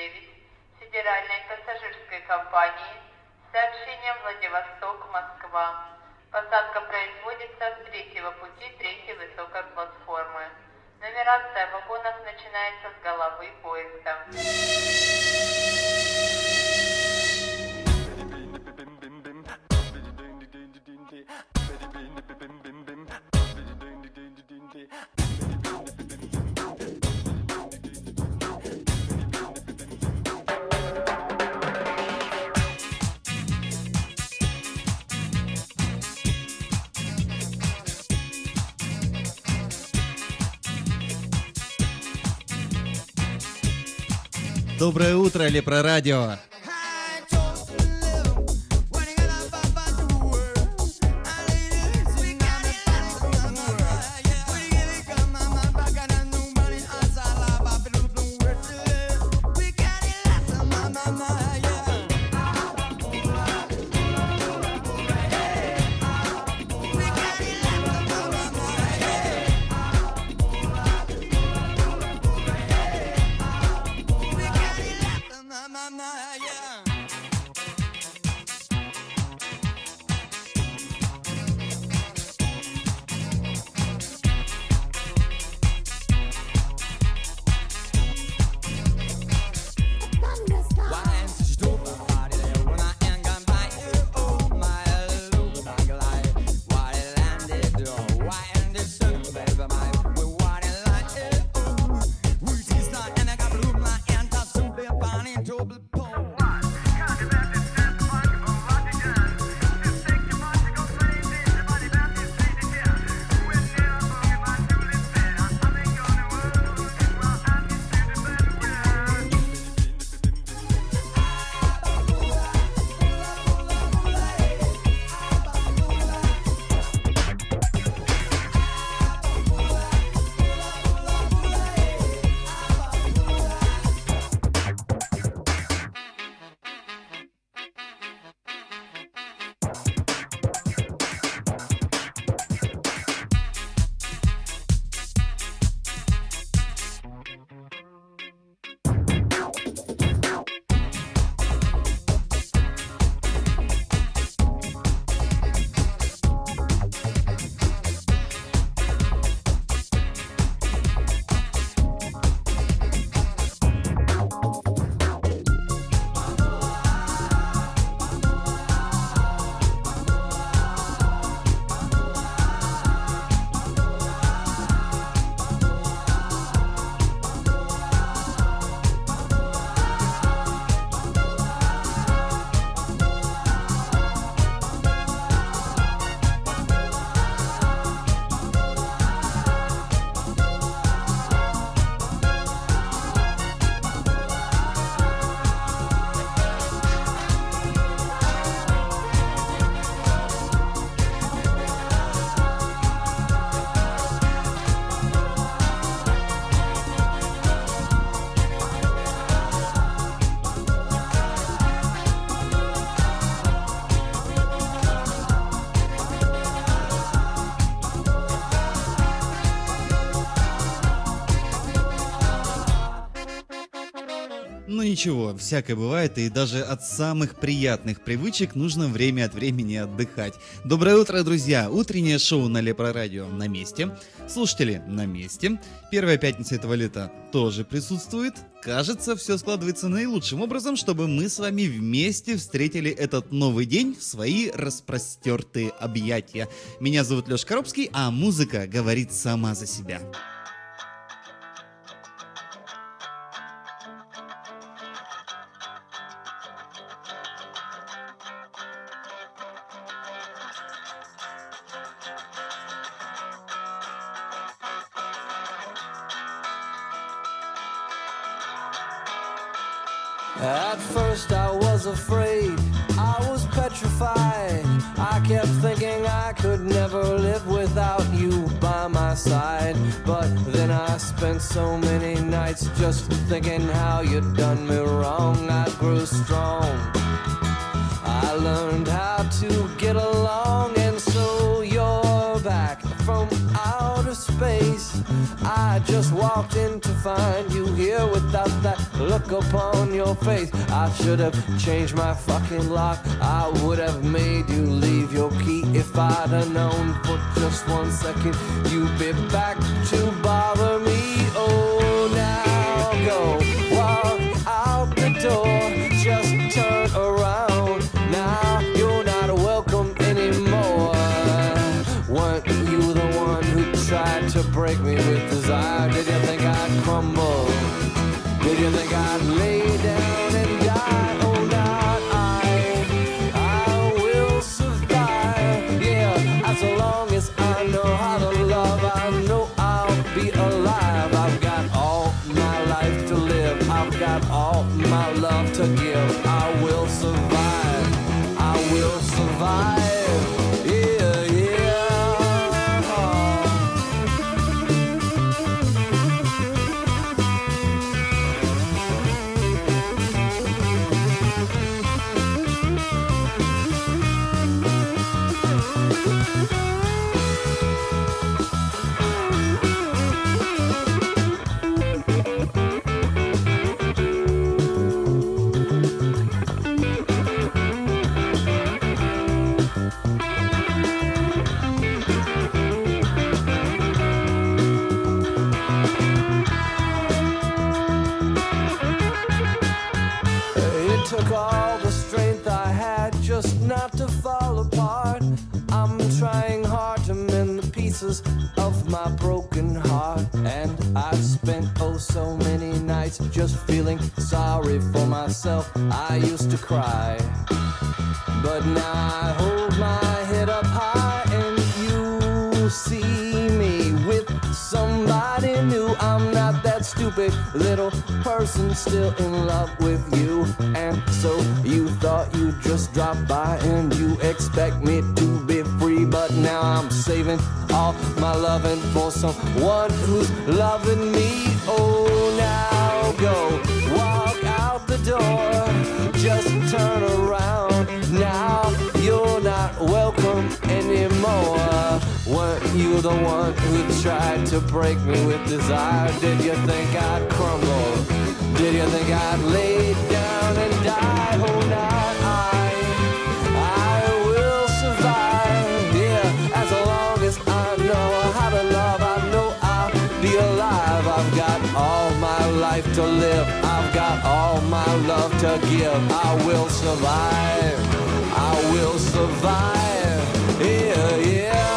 Федеральной пассажирской компании с сообщением Владивосток-Москва. Посадка производится с третьего пути третьей высокой платформы. Нумерация вагонов начинается с головы поезда. Доброе утро, Лепрорадио! Ну ничего, всякое бывает, и даже от самых приятных привычек нужно время от времени отдыхать. Доброе утро, друзья! Утреннее шоу на Лепрорадио на месте. Слушатели на месте. Первая пятница этого лета тоже присутствует. Кажется, все складывается наилучшим образом, чтобы мы с вами вместе встретили этот новый день в свои распростертые объятия. Меня зовут Лёша Коробский, а музыка говорит сама за себя. At first I was afraid, I was petrified. I kept thinking I could never live without you by my side. But then I spent so many nights just thinking how you'd done me wrong. I grew strong, I learned how to get along. And so you're back from outer space. space. I just walked in to find you here without that look upon your face. I should have changed my fucking lock. I would have made you leave your key if I'd have known for just 1 second you'd be back to bother me. Oh, now go walk out the door, just turn around. Now you're not welcome anymore. Weren't you the one who tried to break me with desire? Did you think I'd crumble? Did you think I'd lay down and die? Oh, not I will survive. Yeah, as long as I know how to love, I know I'll be alive. I've got all my life to live. I've got all my love to give. I will survive. I will survive. Yeah, yeah. It took all the strength I had just not to fall apart. I'm trying hard to mend the pieces of my broken heart. And I've spent oh so many nights just feeling sorry for myself. I used to cry, but now I hold my head up high and you see me with somebody new. I'm not that stupid little person still in love with you. And so you thought you'd just drop by and you expect me to be free. But now I'm saving all my loving for someone who's loving me. Oh, now go walk out the door, just turn around. Now you're not welcome anymore. Weren't you the one who tried to break me with desire? Did you think I'd crumble? Did you think I'd lay down and die? Oh, not I will survive. Yeah, as long as I know how to love, I know I'll be alive. I've got all my life to live. I've got all my love to give. I will survive. I will survive. Yeah, yeah.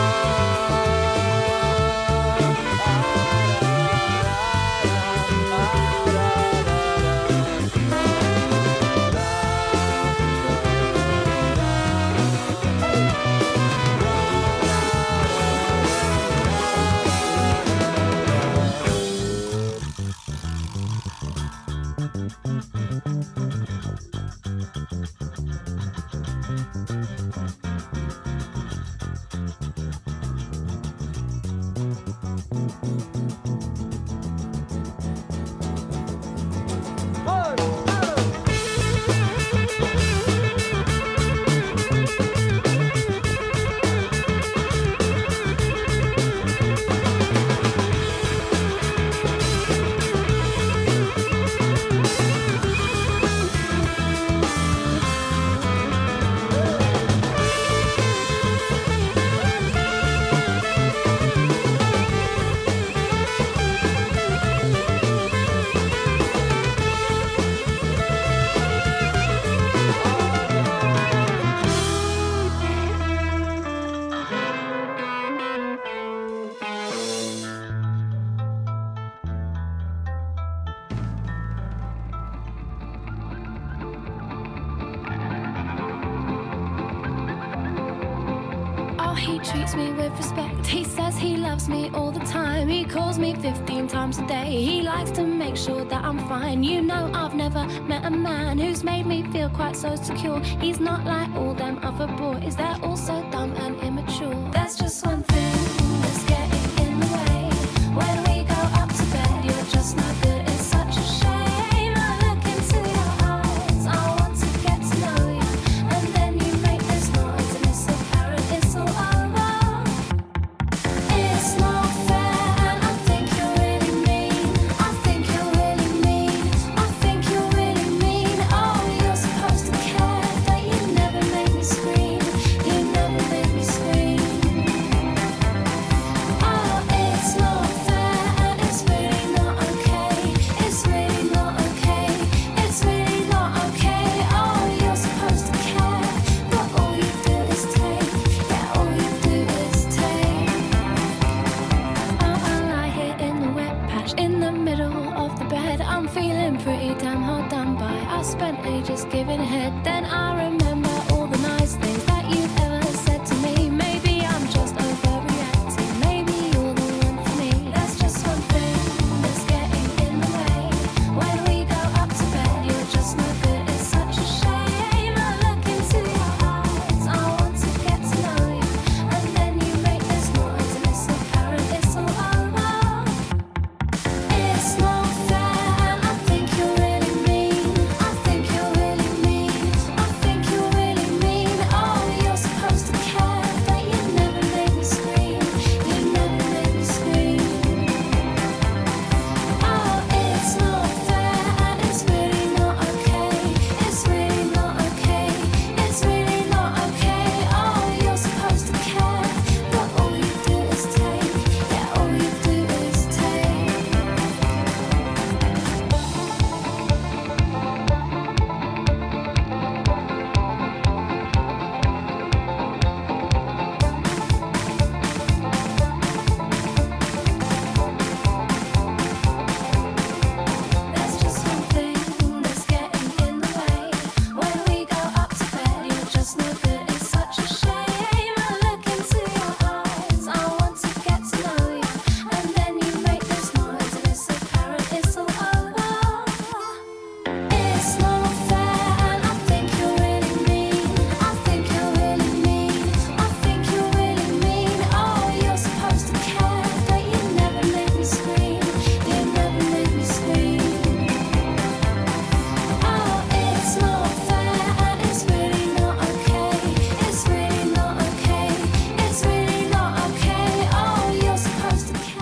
He treats me with respect. He says he loves me all the time. He calls me 15 times a day. He likes to make sure that I'm fine. You know, I've never met a man who's made me feel quite so secure. He's not like all them other boys. They're all so dumb and immature. There's just one thing that's getting in the way. When we go up to bed, you're just not good. It's such a shame. I look into your eyes. I want to get to know you. And then you make this noise and it's so apparent it's all over. It's not fair.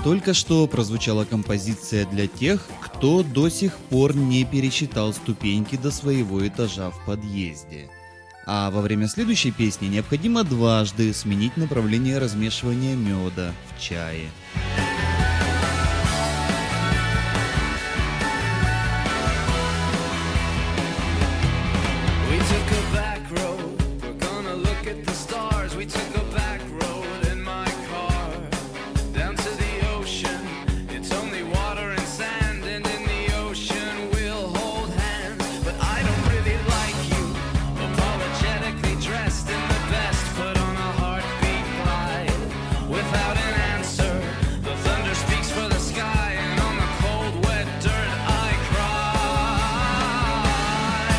Только что прозвучала композиция для тех, кто до сих пор не пересчитал ступеньки до своего этажа в подъезде. А во время следующей песни необходимо дважды сменить направление размешивания меда в чае. Without an answer, the thunder speaks for the sky, and on the cold, wet dirt I cry.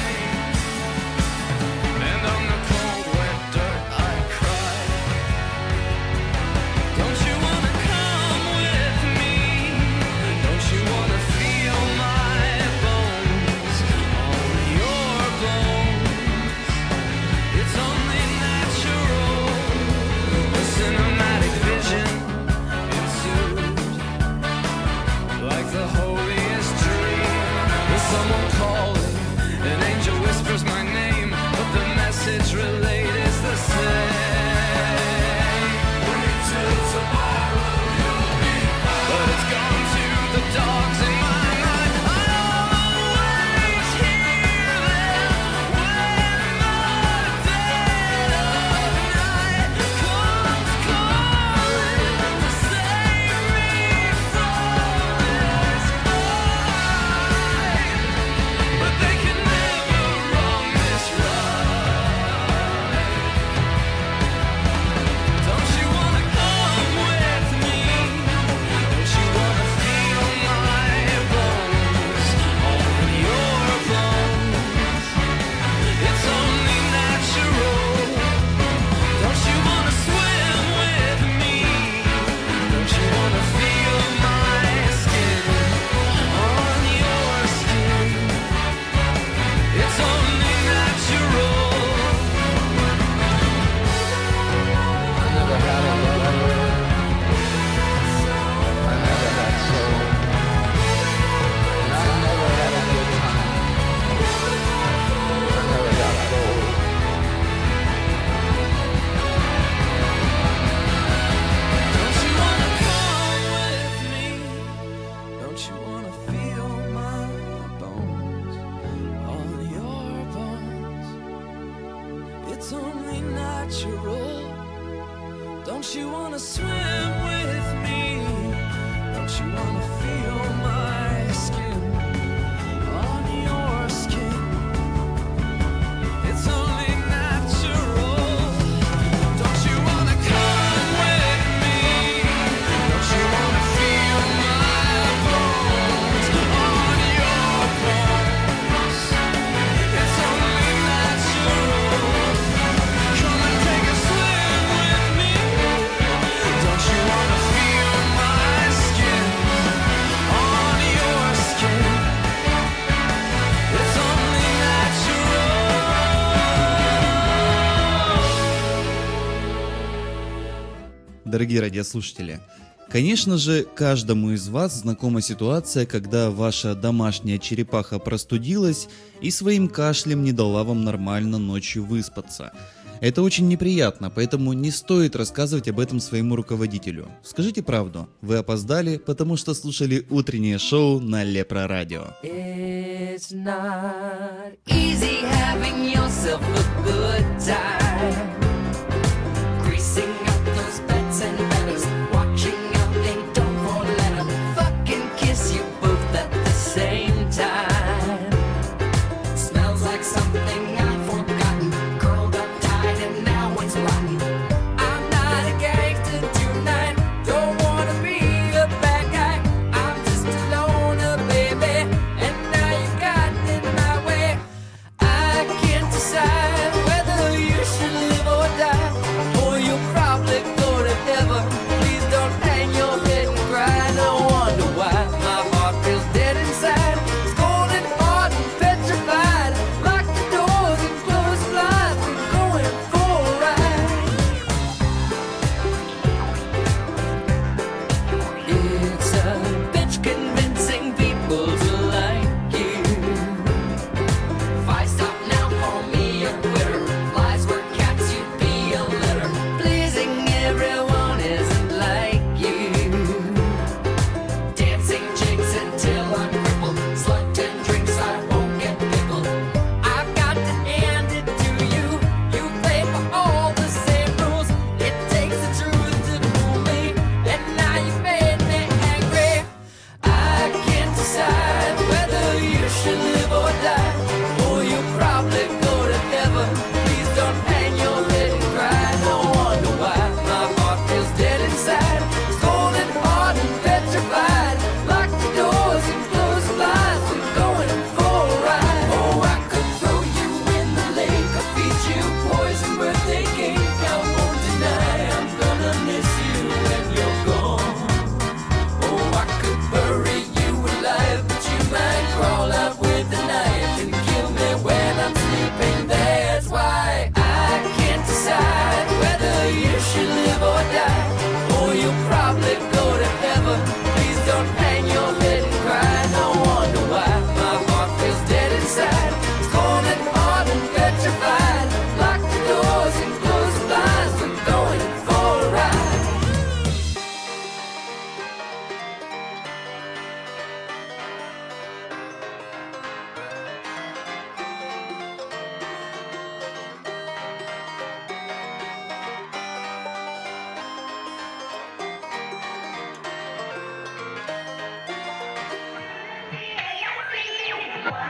And on the cold, wet dirt I cry. Don't you wanna come with me? Don't you wanna feel my bones on your bones? It's only natural. A cinematic vision ensued, like the holiest dream. There's someone calling, an angel whispers my name, but the message relayed is the same. Wait till tomorrow, you'll be fine. But it's gone to the dogs in my mind. I always hear them when the dead of night comes calling to save me from this fight. But they can never wrong this ride. Don't you wanna come with me? Don't you wanna feel my bones on your bones? It's only natural. Don't you wanna swim with me? Don't you wanna feel my skin on your skin? It's only natural. I never had a lover. I never had soul. And I never had a good time. I never got gold. Don't you wanna come with me? Don't you wanna feel my bones on your bones? It's only natural. Don't you wanna swim with me? Don't you wanna feel my skin on your skin? It's only natural. Don't you wanna come with me? Don't you wanna feel my bones on your bones? It's only natural. Come and take a swim with me. Don't you wanna feel my skin on your skin? It's only natural. Дорогие радиослушатели, конечно же, каждому из вас знакома ситуация, когда ваша домашняя черепаха простудилась и своим кашлем не дала вам нормально ночью выспаться. Это очень неприятно, поэтому не стоит рассказывать об этом своему руководителю. Скажите правду, вы опоздали, потому что слушали утреннее шоу на Лепро Радио. It's not easy having yourself a good time. Greasing up those bets and letters, watching out they don't fall let 'em fucking kiss you both at the same time. Smells like something I've forgotten, curled up tight and now it's rotten. I'm not a gangster tonight, don't wanna be a bad guy. I'm just a loner, baby, and now you got in my way. I can't decide whether you should live or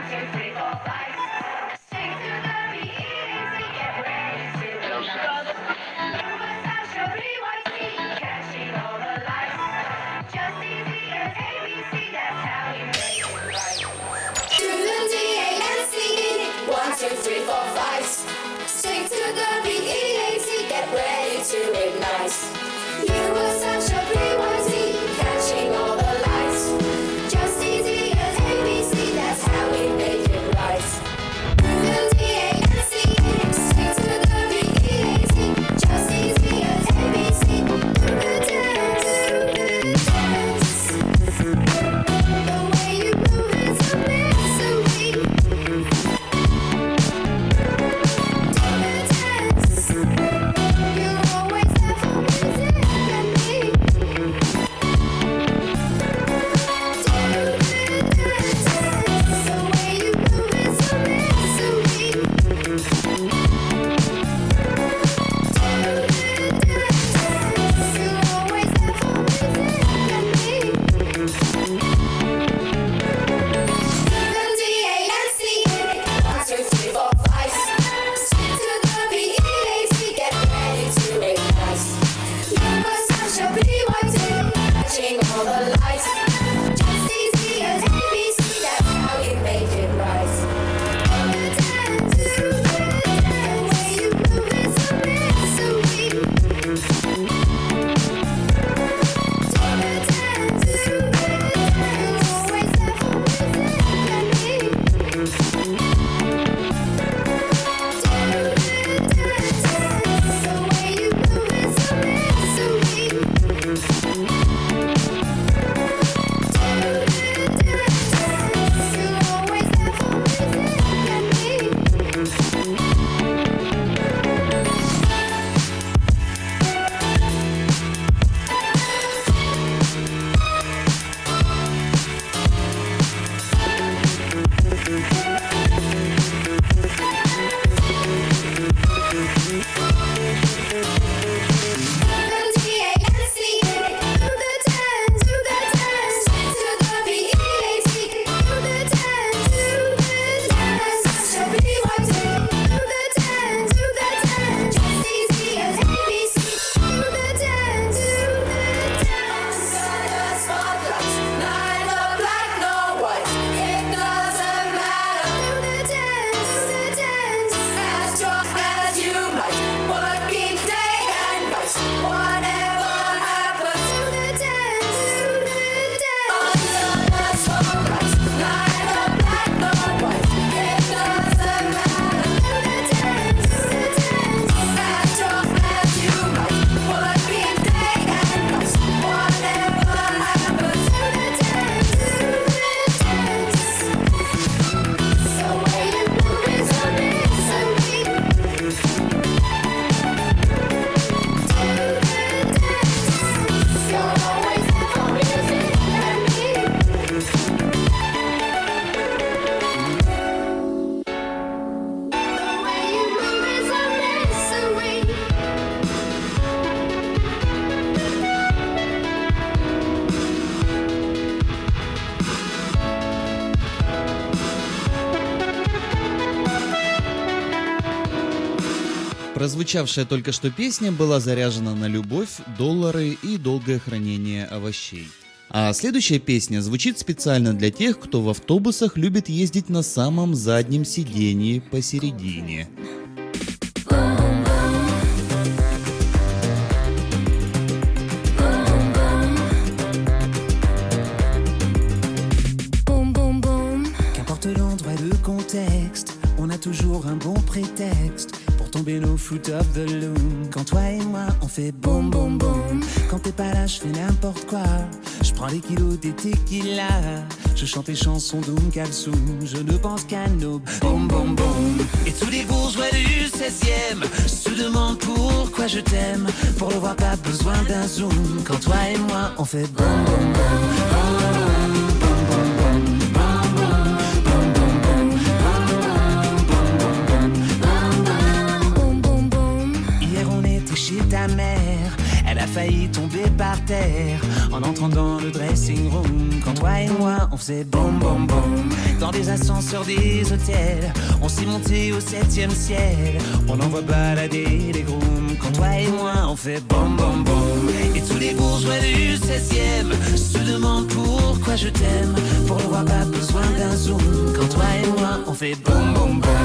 Прозвучавшая только что песня была заряжена на любовь, доллары и долгое хранение овощей. А следующая песня звучит специально для тех, кто в автобусах любит ездить на самом заднем сидении посередине. Qu'importe l'endroit et le contexte, on a toujours un bon prétexte pour tomber nos foot of the loom. Quand toi et moi on fait boum boum boum, quand t'es pas là je fais n'importe quoi. Je prends les kilos des tequila, je chante les chansons d'Oum Kalsoum. Je ne pense qu'à nos boum boum boum. Et tous les bourgeois du 16e se demandent pourquoi je t'aime. Pour le voir pas besoin d'un zoom. Quand toi et moi on fait boum boum boum. Hier on était chez ta mère, elle Elle a failli tomber par terre en entrant dans le dressing room. Quand toi et moi on faisait boum boum boum dans des ascenseurs des hôtels, on s'est monté au 7e ciel. On envoie balader les grooms. Quand toi et moi on fait boum boum boum. Et tous les bourgeois du 16e se demandent pourquoi je t'aime. Pour le voir pas besoin d'un zoom. Quand toi et moi on fait boum boum boum.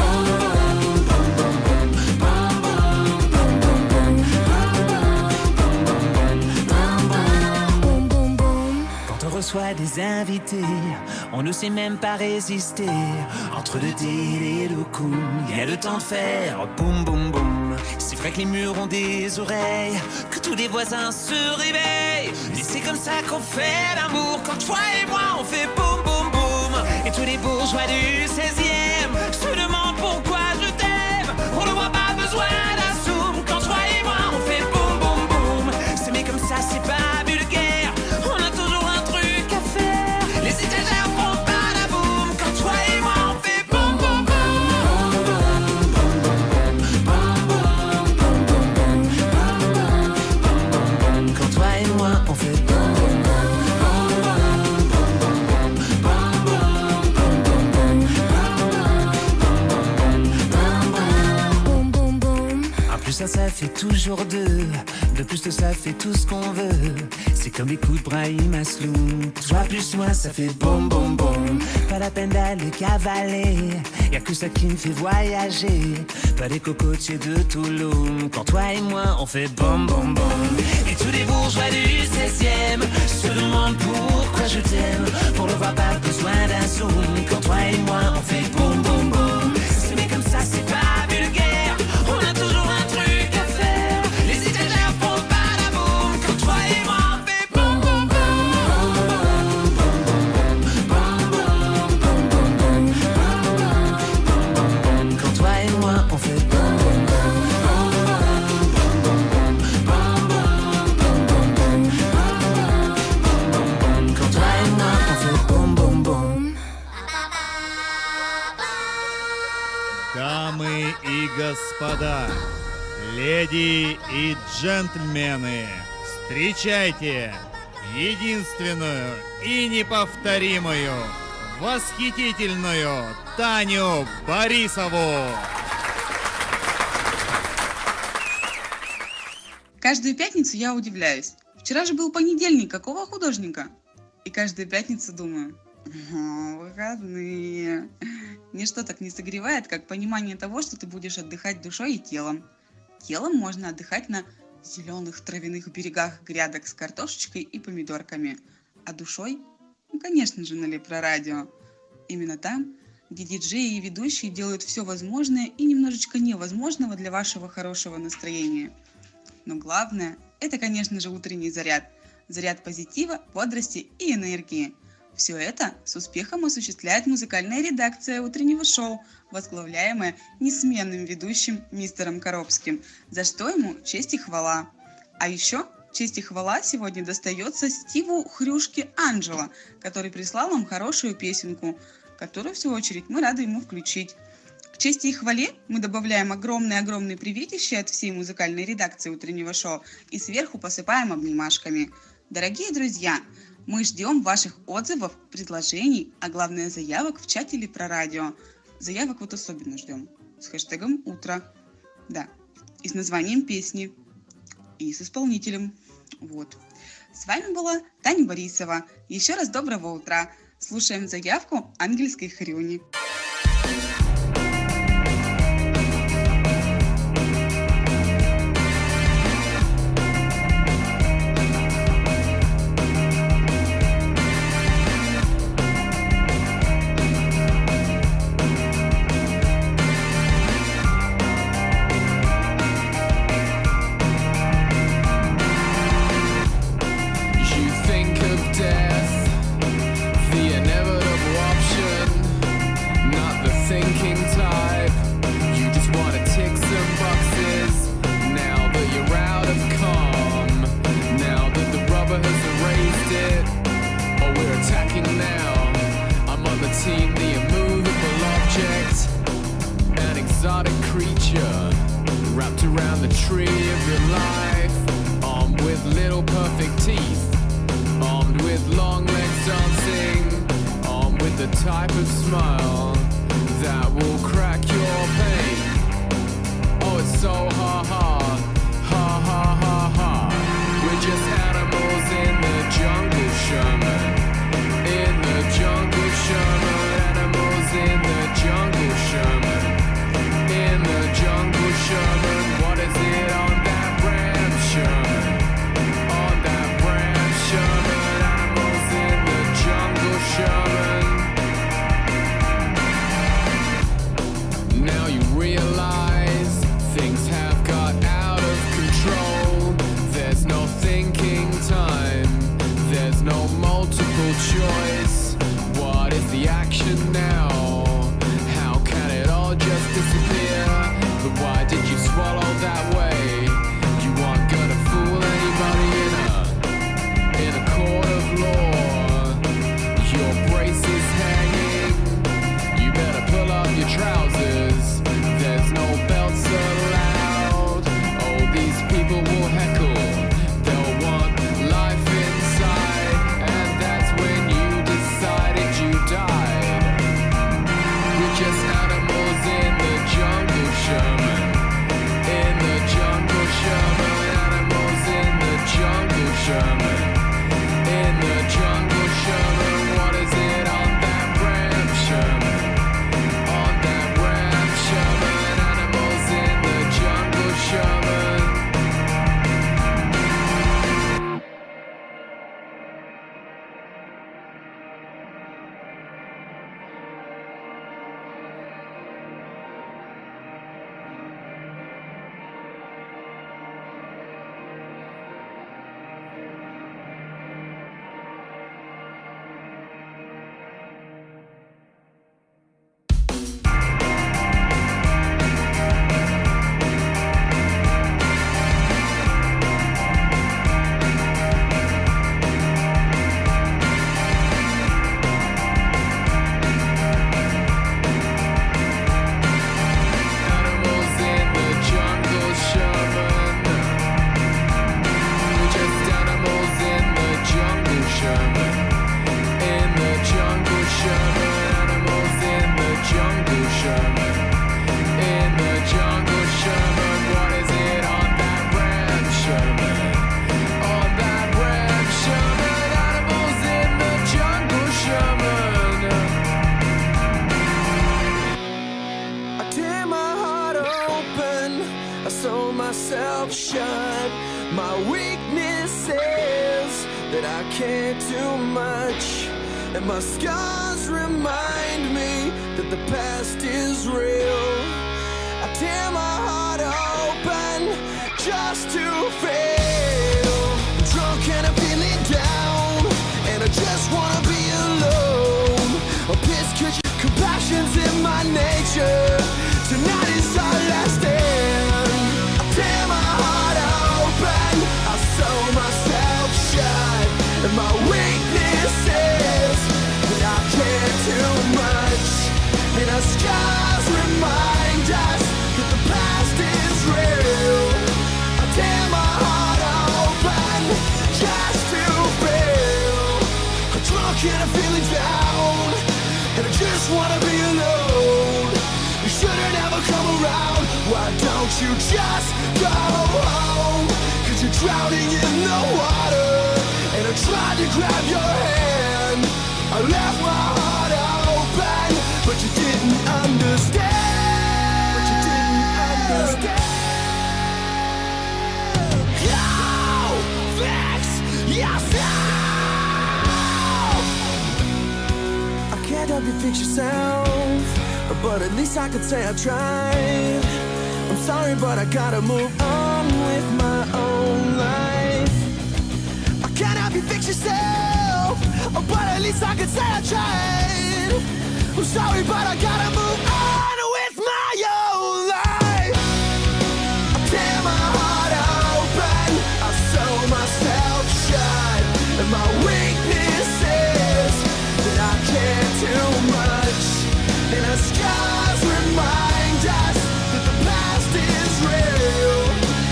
Reçoit des invités, on ne sait même pas résister. Entre le deal et le coup, il y a le temps de faire boum boum boum. C'est vrai que les murs ont des oreilles, que tous les voisins se réveillent. Et c'est comme ça qu'on fait l'amour. Quand toi et moi on fait boum boum boum. Et tous les bourgeois du 16e se demandent pourquoi je t'aime. On ne voit pas besoin d'un zoom. Quand toi et moi on fait boum boum boum. C'est mais comme ça c'est pas vulgaire. On a toujours un truc. Les étagères font pas la boum. Quand toi et moi on fait boum boum boum. Quand toi et moi on fait boum boum boum. En plus ça fait toujours deux. De plus que ça fait tout ce qu'on veut. C'est comme les coups de Brahim Asloum. Toi plus moi ça fait boum boum boum. Pas la peine d'aller cavaler. Y'a que ça qui me fait voyager. Pas les cocotiers de Toulouse. Quand toi et moi on fait boum boum boum. Et tous les bourgeois du 16e se demandent pourquoi je t'aime. Pour le voir pas besoin d'un zoom. Quand toi et moi on fait boum boum boum. C'est mais comme ça c'est pas vulgaire. On a toujours un truc à faire. Les étagères font pas la boum. Quand toi et moi on fait boum boum boum. Quand toi et moi on fait boum boum. Quand toi et moi on fait boum boum boum. Дамы и господа, леди и джентльмены, встречайте единственную и неповторимую, восхитительную Таню Борисову! Каждую пятницу я удивляюсь. Вчера же был понедельник, какого художника? И каждую пятницу думаю, выходные. Ничто так не согревает, как понимание того, что ты будешь отдыхать душой и телом. Телом можно отдыхать на зеленых травяных берегах грядок с картошечкой и помидорками. А душой? Ну, конечно же, на Лепрорадио. Именно там, где диджеи и ведущие делают все возможное и немножечко невозможного для вашего хорошего настроения. Но главное, это, конечно же, утренний заряд. Заряд позитива, бодрости и энергии. Все это с успехом осуществляет музыкальная редакция утреннего шоу, возглавляемая несменным ведущим мистером Коробским, за что ему честь и хвала. А еще честь и хвала сегодня достается Стиву Хрюшке Анджело, который прислал нам хорошую песенку, которую, в свою очередь, мы рады ему включить. К чести и хвале мы добавляем огромные приветища от всей музыкальной редакции утреннего шоу и сверху посыпаем обнимашками. Дорогие друзья, мы ждем ваших отзывов, предложений, а главное заявок в чате Лепрорадио. Заявок вот особенно ждем. С хэштегом «Утро». Да, и с названием песни. И с исполнителем. Вот. С вами была Таня Борисова. Еще раз доброго утра. Слушаем заявку ангельской хрюни. Creature wrapped around the tree of your life. On teeth, armed with long legs dancing, armed with the type of smile that will crack your pain. Oh, it's so ha-ha, ha-ha-ha-ha. We're just animals in the jungle, Sherman. In the jungle, Sherman. Animals in the jungle, Sherman. In the jungle, Sherman. What is it on that ram, Sherman? On that ram, Sherman. Animals in the jungle, Sherman. Now you realize things have got out of control. There's no thinking time. There's no multiple choice. What is the action now? How can it all just disappear? But why did you swallow that way? You aren't gonna fool anybody in a court of law. Your brace is hanging. You better pull up your trousers. There's no belts allowed. Oh, these people will heckle. They'll want life inside. And that's when you decided you died. We're just animals in the jungle, Sherman. In the jungle, Sherman. Animals in the jungle, Sherman. In the jungle, Sherman. What is it on that ram, Sherman? On that ram, Sherman. Animals in the jungle, Sherman. Animals in the jungle, Sherman. We're just animals in the jungle, Sherman. In the jungle, Sherman. Animals in the jungle, Sherman. In the jungle, Sherman. What is it on that ram, Sherman? On that ram, Sherman. Animals in the jungle, Sherman. I tear my heart open, I sew myself shut. My weakness is that I can't do much, and my scars remind me that the past is real. I tear my heart open just to fail. I'm drunk and I'm feeling down, and I just wanna be alone. I'm pissed 'cause compassion's in my nature. Tonight is our last stand. I tear my heart open, I sew myself shut, and my weakness is that I can't do much, and our scars remind us that the past is real. I tear my heart open just to feel. I'm drunk and I'm feeling down, and I just wanna be alone. You shouldn't ever come around. Why don't you just go home? 'Cause you're drowning in the water, and I tried to grab your hand. I left my heart open, but you didn't understand. But you didn't understand. Go fix yourself. I can't help you fix yourself, but at least I could say I tried. I'm sorry, but I gotta move on with my own life. I can't help you fix yourself, but at least I could say I tried. I'm sorry, but I gotta move on with my own life. I tear my heart open, I sew myself shut, and my weakness is that I can't do much, and our scars remind us that the past is real.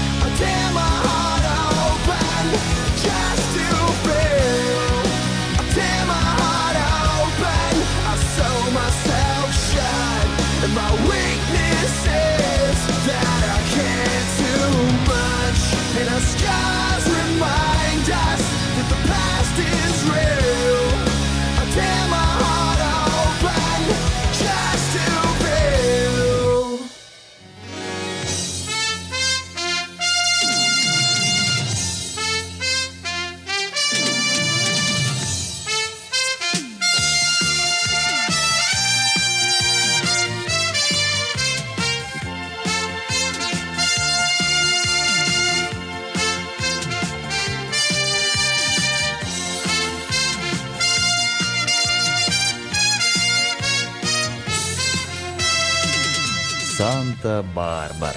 Санта-Барбара.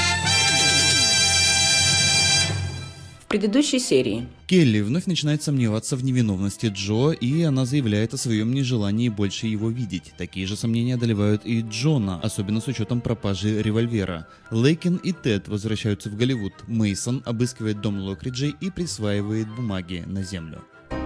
В предыдущей серии Келли вновь начинает сомневаться в невиновности Джо, и она заявляет о своем нежелании больше его видеть. Такие же сомнения одолевают и Джона, особенно с учетом пропажи револьвера. Лейкен и Тед возвращаются в Голливуд. Мейсон обыскивает дом Локриджей и присваивает бумаги на землю.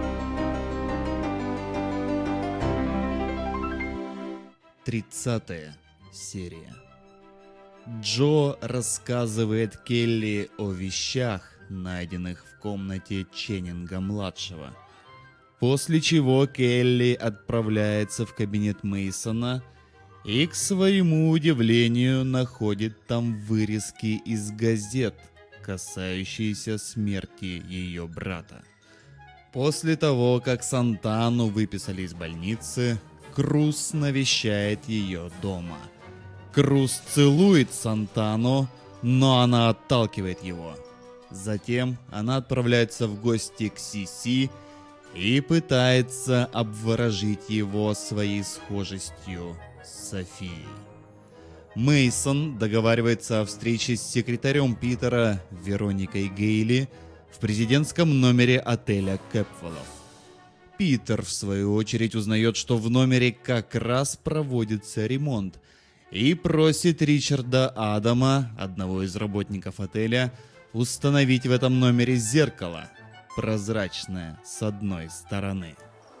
30-я серия. Джо рассказывает Келли о вещах, найденных в комнате Ченнинга-младшего. После чего Келли отправляется в кабинет Мейсона и, к своему удивлению, находит там вырезки из газет, касающиеся смерти ее брата. После того, как Сантану выписали из больницы, Круз навещает ее дома. Круз целует Сантану, но она отталкивает его. Затем она отправляется в гости к Сиси и пытается обворожить его своей схожестью с Софией. Мейсон договаривается о встрече с секретарем Питера Вероникой Гейли в президентском номере отеля Кэпвеллов. Питер, в свою очередь, узнает, что в номере как раз проводится ремонт, и просит Ричарда Адама, одного из работников отеля, установить в этом номере зеркало, прозрачное с одной стороны.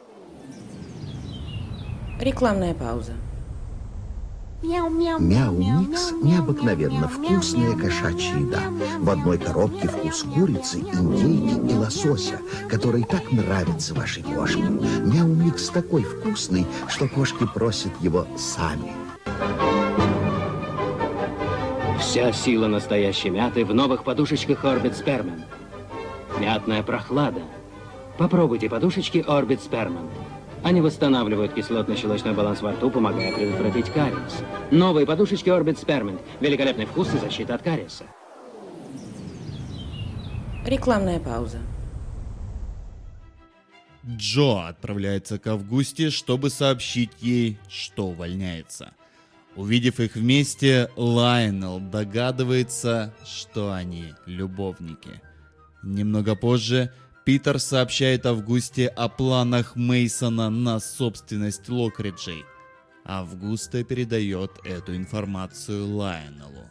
рекламная пауза. Мяу-микс – необыкновенно вкусная кошачья еда. В одной коробке вкус курицы, индейки и лосося, который так нравится вашей кошке. Мяу-микс такой вкусный, что кошки просят его сами. Вся сила настоящей мяты в новых подушечках Orbit Spearmint. Мятная прохлада. Попробуйте подушечки Orbit Spearmint. Они восстанавливают кислотно-щелочной баланс во рту, помогая предотвратить кариес. Новые подушечки Orbit Spearmint. Великолепный вкус и защита от кариеса. Рекламная пауза. Джо отправляется к Августе, чтобы сообщить ей, что увольняется. Увидев их вместе, Лайонел догадывается, что они любовники. Немного позже Питер сообщает Августе о планах Мейсона на собственность Локриджей. Августа передает эту информацию Лайонелу.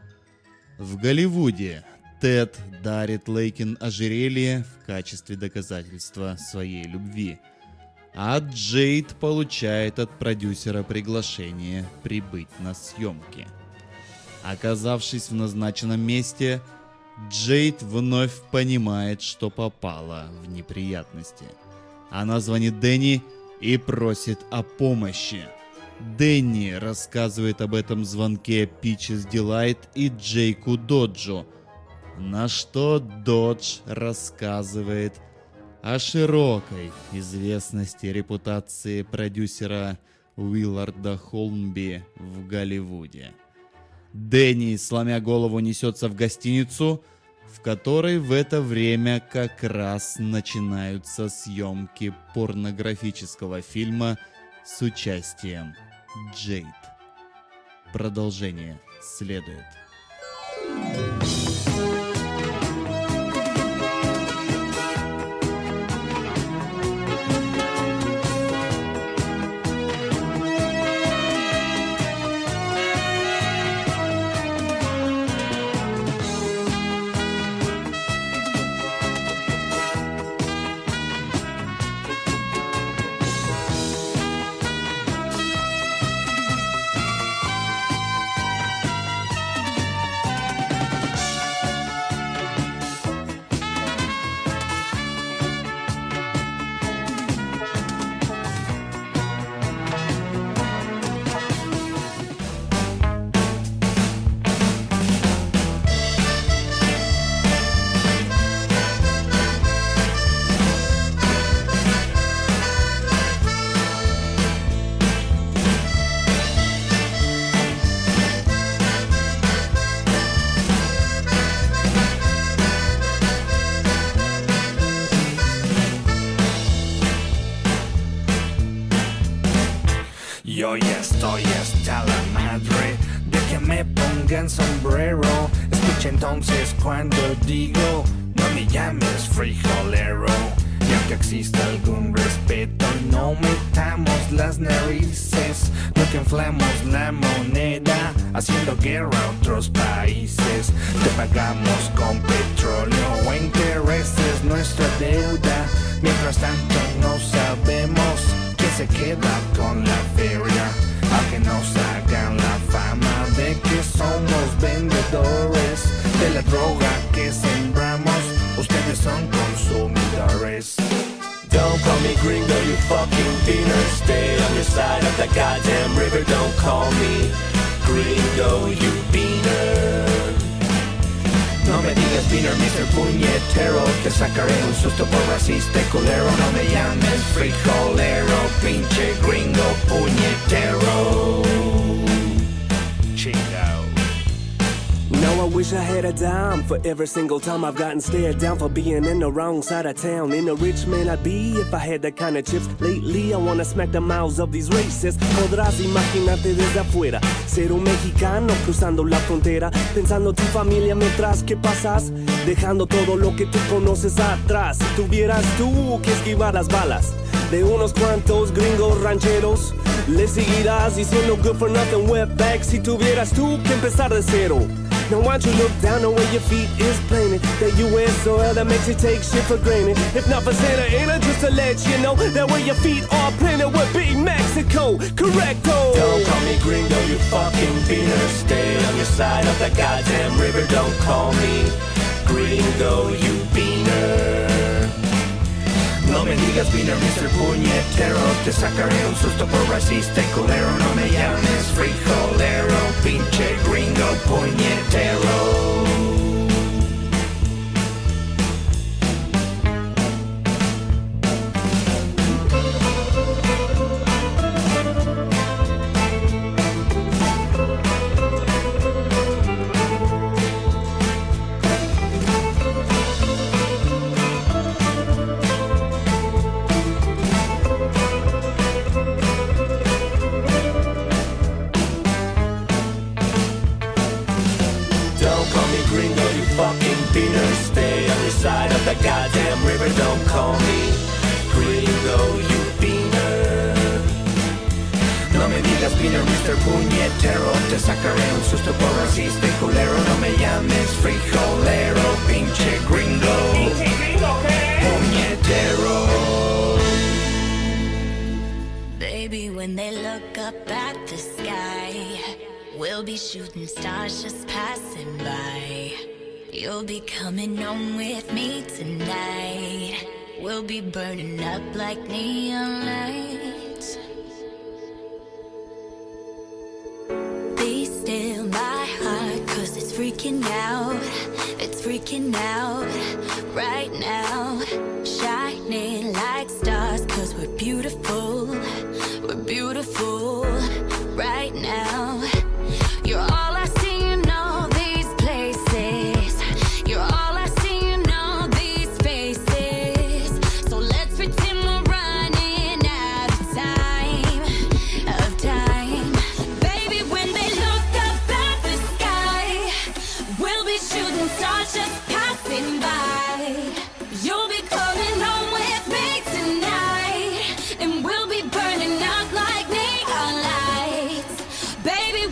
В Голливуде Тед дарит Лейкен ожерелье в качестве доказательства своей любви, а Джейд получает от продюсера приглашение прибыть на съемки. Оказавшись в назначенном месте, Джейд вновь понимает, что попала в неприятности. Она звонит Дэнни и просит о помощи. Дэнни рассказывает об этом звонке Пичес Дилайт и Джейку Доджу, на что Додж рассказывает о широкой известности репутации продюсера Уилларда Холмби в Голливуде. Дэнни, сломя голову, несется в гостиницу, в которой в это время как раз начинаются съемки порнографического фильма с участием Джейд. Продолжение следует. Yo jest, to jest telemetry. Dikie que me pongan sombrero. Escucha entonces cuando digo, no me llames frijolero. Y aunque exista algún respeto, no metamos las narices, no que inflamos la moneda haciendo guerra a otros países. Te pagamos con petróleo o intereses nuestra deuda. Mientras tanto no sabemos quién se queda con la feria, aunque nos hagan la fama de que somos vendedores de la droga que sembramos. Ustedes son consumidores. Don't call me gringo, you fucking beaner. Stay on your side of the goddamn river. Don't call me gringo, you beaner. No me digas beaner, Mr. Puñetero. Te sacaré un susto por racista y culero. No me llames frijolero, pinche gringo puñetero. Chingao. Now I wish I had a dime for every single time I've gotten stared down for being in the wrong side of town. In a rich man I'd be if I had that kind of chips. Lately I wanna smack the mouths of these racists. Podrás imaginarte desde afuera ser un mexicano cruzando la frontera, pensando tu familia mientras que pasas, dejando todo lo que tú conoces atrás. Si tuvieras tú que esquivar las balas de unos cuantos gringos rancheros, le seguirás diciendo good for nothing wetback. Si tuvieras tú que empezar de cero, now why don't you look down on where your feet is planted? That US soil that makes you take shit for granted. If not for Santa Ana, just to let you know that where your feet are planted would be Mexico. Correcto. Don't call me gringo, you fucking beaner. Stay on your side of the goddamn river. Don't call me gringo, you beaner. No me digas beaner, Mr. Puñetero. Te sacaré un susto por racista y culero. No me llames frijolero, pinche gringo puñetero. Side of the goddamn river, don't call me gringo, you beaner. No me digas beaner, Mr. Puñetero. Te sacaré un susto por racista y culero. No me llames frijolero, pinche gringo. ¿Pinche gringo qué? Puñetero. Baby, when they look up at the sky, we'll be shooting stars just passing by. You'll be coming home with me tonight. We'll be burning up like neon lights. Be still my heart, 'cause it's freaking out. It's freaking out right now. Shining like stars, 'cause we're beautiful. We're beautiful right now. You're all I see in all these places. You're all I see in all these faces. So let's pretend we're running out of time, Baby, when they look up at the sky, we'll be shooting stars just passing by. You'll be coming home with me tonight, and we'll be burning out like neon lights. Baby,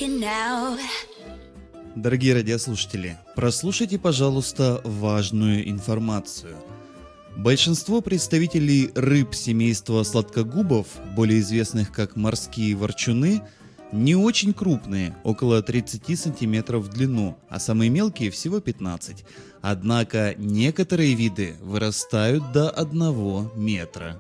freaking out. Дорогие радиослушатели, прослушайте, пожалуйста, важную информацию. Большинство представителей рыб семейства сладкогубов, более известных как морские ворчуны, не очень крупные, около 30 сантиметров в длину, а самые мелкие всего 15. Однако некоторые виды вырастают до 1 метра.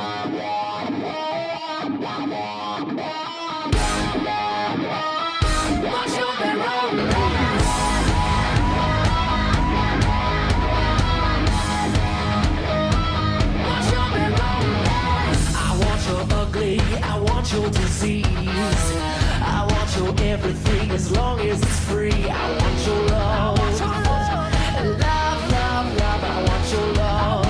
I want your disease. I want your everything as long as it's free. I want your love. Love, love, love. I want your love.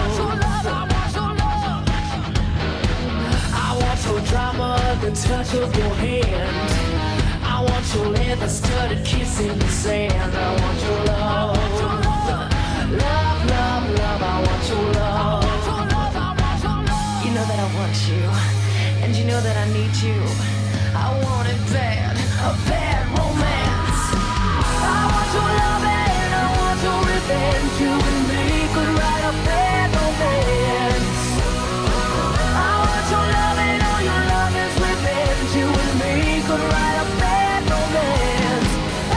I want your drama, the touch of your hand. I want your leather studded kiss in the sand. I want your love. Love, love, love. I want your love. You know that I want you. And you know that I need you. I want it bad, a bad romance. I want your love and I want your revenge. You and me could write a bad romance. I want your love and all your love is revenge. You and me could write a bad romance.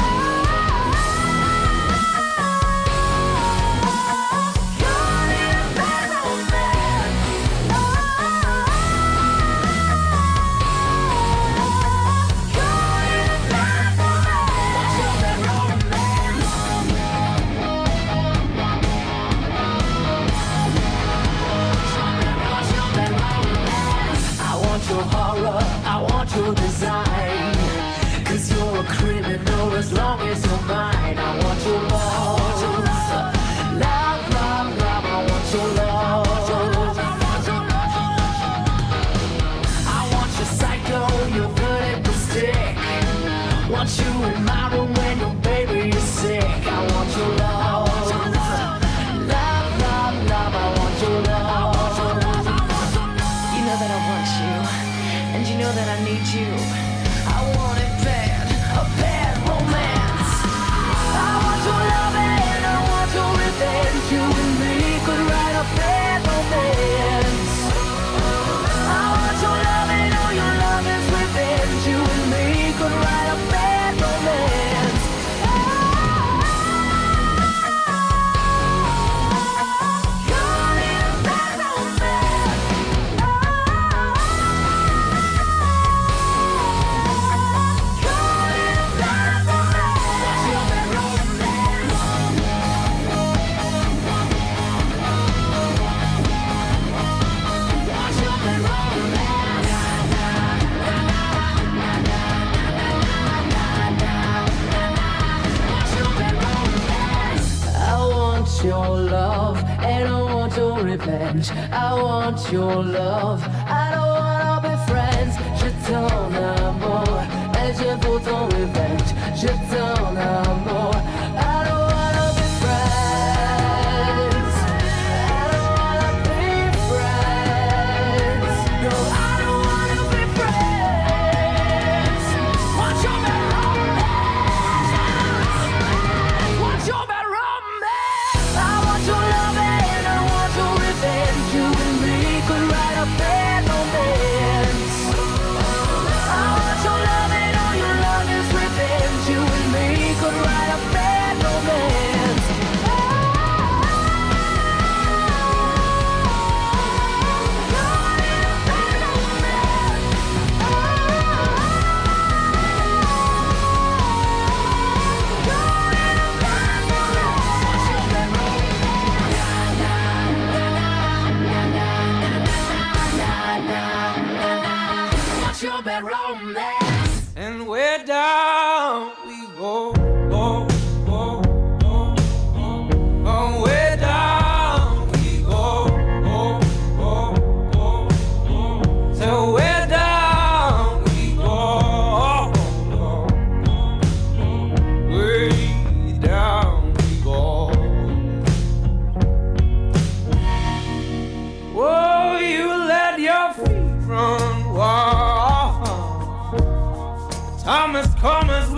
Your design, 'cause you're a criminal as long as you're mine. I want your love, love, love, love. I want your love. I want your psycho, your vertical stick. Want you in my room when your baby is sick. I want your love, love, love, love. I want your love. You know that I want you. And you know that I need you. I want it bad, a bad romance. I want your love and I want your revenge. You and me could write a bad romance. I want your love and all your love is revenge. You and me could write a bad romance. Your love and I want your revenge. I want your love. I don't wanna be friends. Je t'en amour et je veux ton revenge. Je t'en amour. I don't wanna be friends. I don't wanna be friends. No, I don't wanna be friends. Want your bad romance. Want your bad romance. I want your love and I want your revenge. You and me could write a bad romance. I want your love and all your love is revenge. You and me could write a bad romance. Your bad romance. And way down we go, go, go, go, go. Oh, way down we go, go, go, go, go. So way down we go, go, go, go. Way down we go. Whoa, you let your feet run wild. Time has come as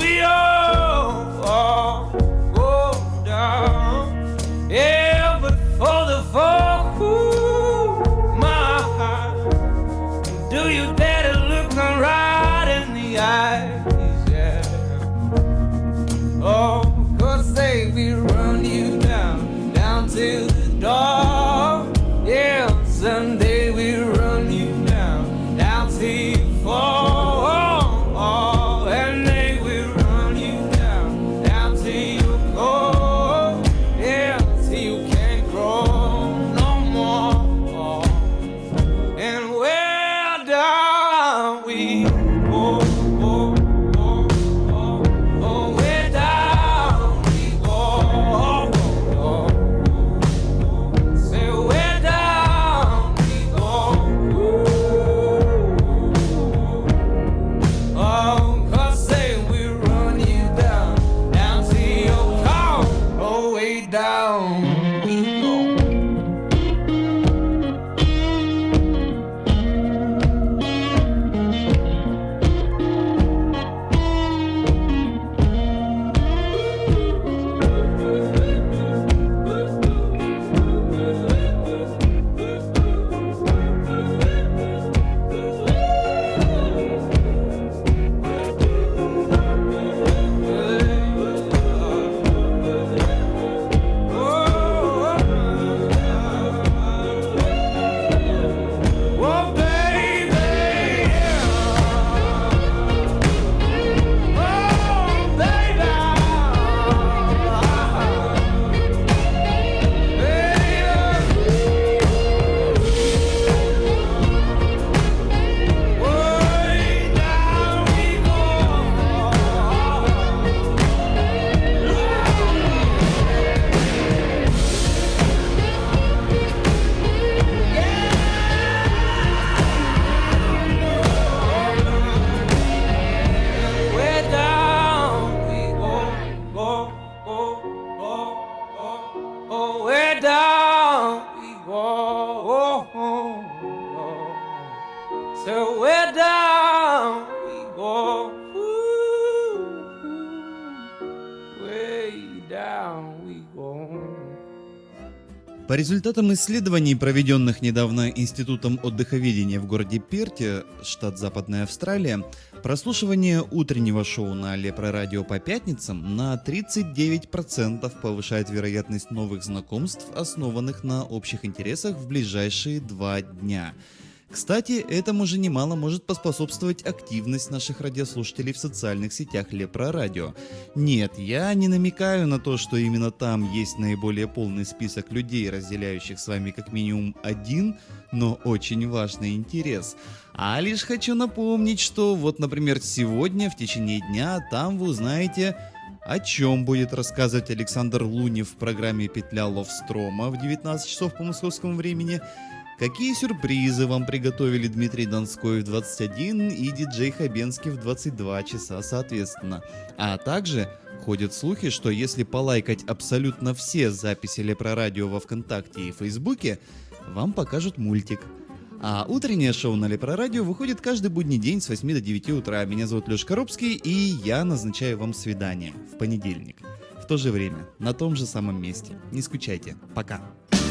По результатам исследований, проведенных недавно Институтом отдыховедения в городе Перте, штат Западная Австралия, прослушивание утреннего шоу на Лепро Радио по пятницам на 39% повышает вероятность новых знакомств, основанных на общих интересах в ближайшие 2 дня. Кстати, этому же немало может поспособствовать активность наших радиослушателей в социальных сетях Лепро Радио. Нет, я не намекаю на то, что именно там есть наиболее полный список людей, разделяющих с вами как минимум один, но очень важный интерес. А лишь хочу напомнить, что вот, например, сегодня в течение дня там вы узнаете, о чем будет рассказывать Александр Лунев в программе «Петля Ловстрома» в 19 часов по московскому времени, какие сюрпризы вам приготовили Дмитрий Донской в 21 и диджей Хабенский в 22 часа соответственно. А также ходят слухи, что если полайкать абсолютно все записи Лепро Радио во ВКонтакте и Фейсбуке, вам покажут мультик. А утреннее шоу на Лепро Радио выходит каждый будний день с 8 до 9 утра. Меня зовут Лёш Коробский, и я назначаю вам свидание в понедельник. В то же время, на том же самом месте. Не скучайте. Пока.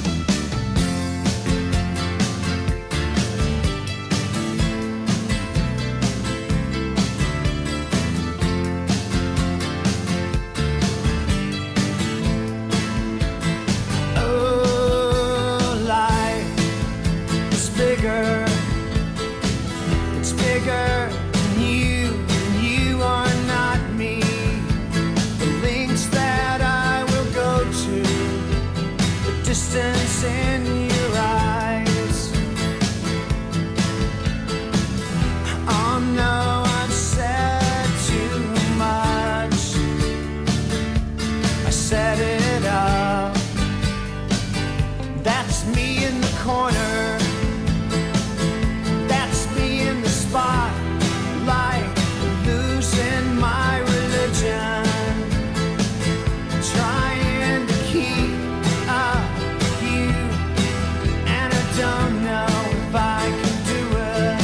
Distance in your eyes. Oh no, I've said too much. I set it up. That's me in the corner. That's me in the spotlight, losing my religion, trying to keep up. Don't know if I can do it.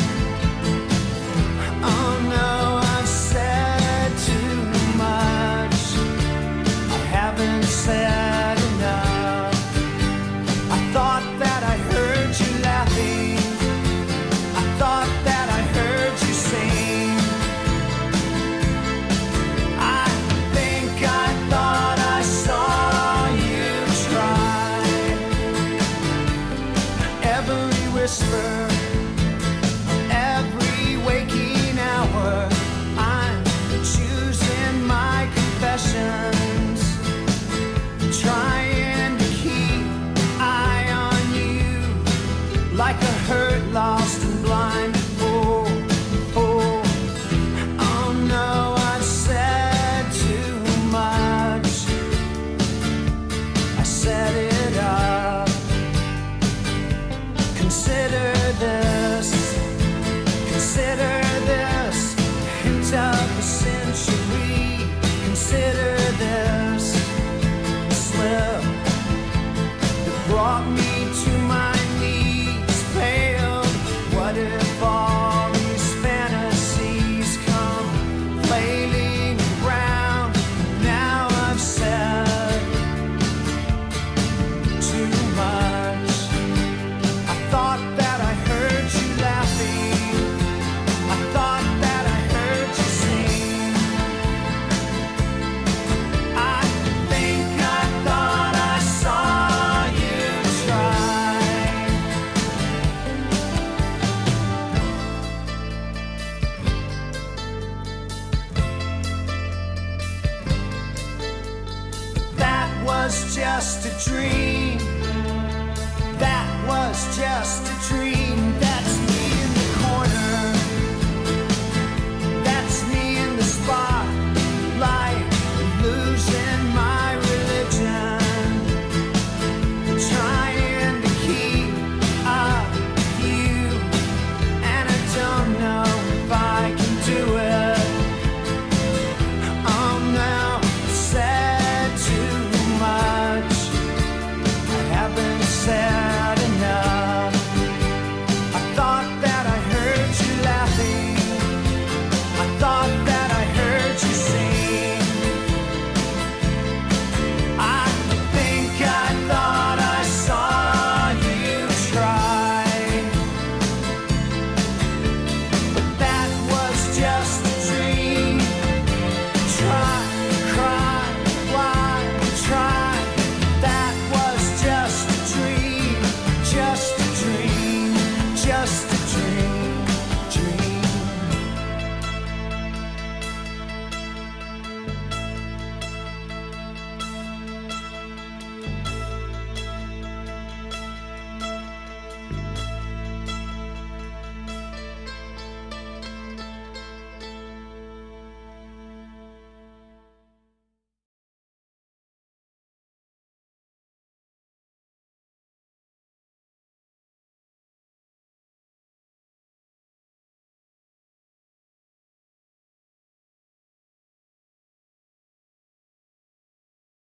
Oh no, I've said too much. I haven't said enough. I thought that I heard you laughing. I thought that I heard you sing. I think I thought I saw you try. Every whisper, every waking hour, I'm choosing my confessions, trying to keep eye on you, like a hurt, lost and blind. Oh, oh, oh no, I've said too much. I set it up. Consider